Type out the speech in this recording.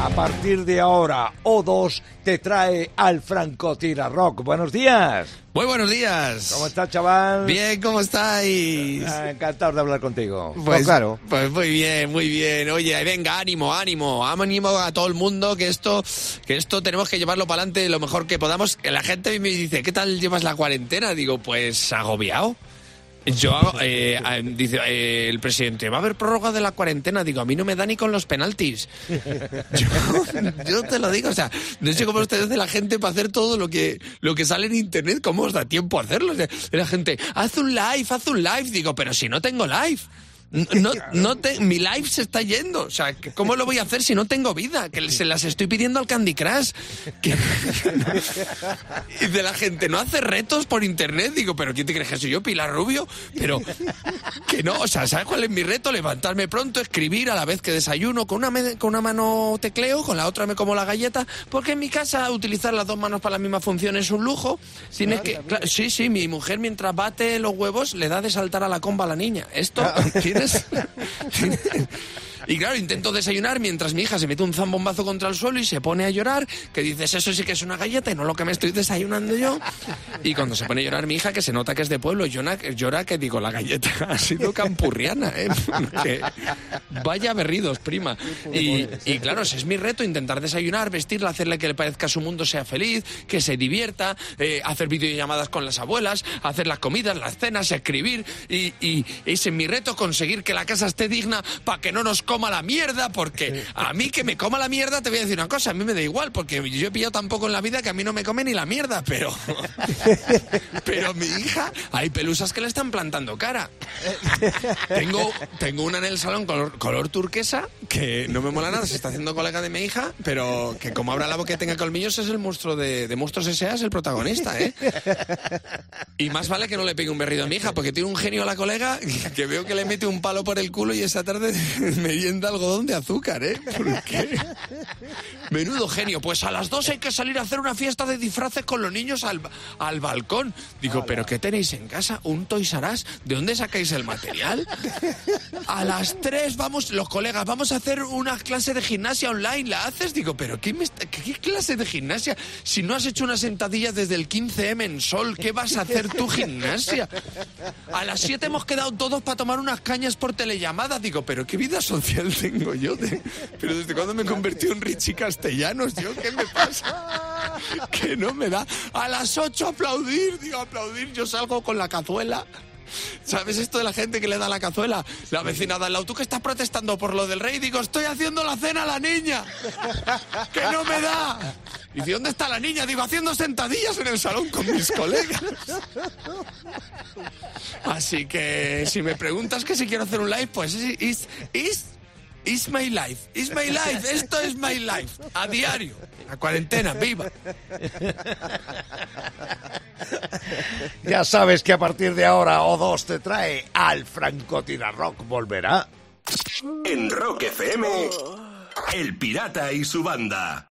A partir de ahora, O2 te trae al Francotira Rock. Buenos días. Muy buenos días. ¿Cómo estás, chaval? Bien, ¿cómo estáis? Encantado de hablar contigo. Pues claro. Pues muy bien, muy bien. Oye, venga, ánimo a todo el mundo, que esto tenemos que llevarlo para adelante lo mejor que podamos. Que la gente me dice, ¿qué tal llevas la cuarentena? Digo, pues agobiado. Dice el presidente, va a haber prórroga de la cuarentena. Digo, a mí no me da ni con los penaltis. Yo te lo digo, o sea, no sé cómo ustedes de la gente para hacer todo lo que sale en internet, ¿cómo os da tiempo a hacerlo? O sea, la gente, haz un live. Digo, pero si no tengo live. Mi live se está yendo. O sea, ¿cómo lo voy a hacer si no tengo vida? Que se las estoy pidiendo al Candy Crush. Y de la gente, ¿no hace retos por internet? Digo, ¿pero quién te crees que soy yo, Pilar Rubio? Pero que no, o sea, ¿sabes cuál es mi reto? Levantarme pronto, escribir a la vez que desayuno, con una mano tecleo, con la otra me como la galleta, porque en mi casa utilizar las dos manos para la misma función es un lujo. Tienes que, claro, sí, mi mujer mientras bate los huevos le da de saltar a la comba a la niña. Esto... Y claro, intento desayunar mientras mi hija se mete un zambombazo contra el suelo y se pone a llorar, que dices, eso sí que es una galleta y no lo que me estoy desayunando yo. Y cuando se pone a llorar mi hija, que se nota que es de pueblo, llora que digo, la galleta ha sido campurriana, ¿eh? Porque vaya berridos, prima. Y claro, ese es mi reto, intentar desayunar, vestirla, hacerle que le parezca su mundo sea feliz, que se divierta, hacer videollamadas con las abuelas, hacer las comidas, las cenas, escribir. Y ese es mi reto, conseguir que la casa esté digna para que no nos coma la mierda, porque a mí que me coma la mierda, te voy a decir una cosa, a mí me da igual, porque yo he pillado tan poco en la vida que a mí no me come ni la mierda, pero mi hija, hay pelusas que le están plantando cara. Tengo una en el salón color turquesa, que no me mola nada, se está haciendo colega de mi hija, pero que como abra la boca y tenga colmillos es el monstruo de Monstruos S.A., es el protagonista, ¿eh? Y más vale que no le pegue un berrido a mi hija, porque tiene un genio a la colega que veo que le mete un palo por el culo y esa tarde me algodón de azúcar, ¿eh? ¿Por qué? Menudo genio. Pues a las 2 hay que salir a hacer una fiesta de disfraces con los niños al balcón. Digo, ¿pero qué tenéis en casa? ¿Un Toys R Us? ¿De dónde sacáis el material? A las 3 los colegas, vamos a hacer una clase de gimnasia online. ¿La haces? Digo, ¿pero qué clase de gimnasia? Si no has hecho una sentadilla desde el 15M en sol, ¿qué vas a hacer tú gimnasia? A las 7 hemos quedado todos para tomar unas cañas por telellamada. Digo, ¿pero qué vida social tengo yo? Pero ¿desde cuándo me convertí en Richie Castellanos? ¿Yo qué me pasa? Que no me da. A las 8 aplaudir. Digo, aplaudir. Yo salgo con la cazuela. ¿Sabes esto de la gente que le da la cazuela? La vecina de al lado, ¿tú que estás protestando por lo del rey? Digo, estoy haciendo la cena a la niña. ¡Que no me da! Y dice, ¿dónde está la niña? Digo, haciendo sentadillas en el salón con mis colegas. Así que si me preguntas que si quiero hacer un live, pues It's my life, esto es my life, a diario, la cuarentena, viva. Ya sabes que a partir de ahora O2 te trae al Francotira Rock. Volverá. En Rock FM, El Pirata y su banda.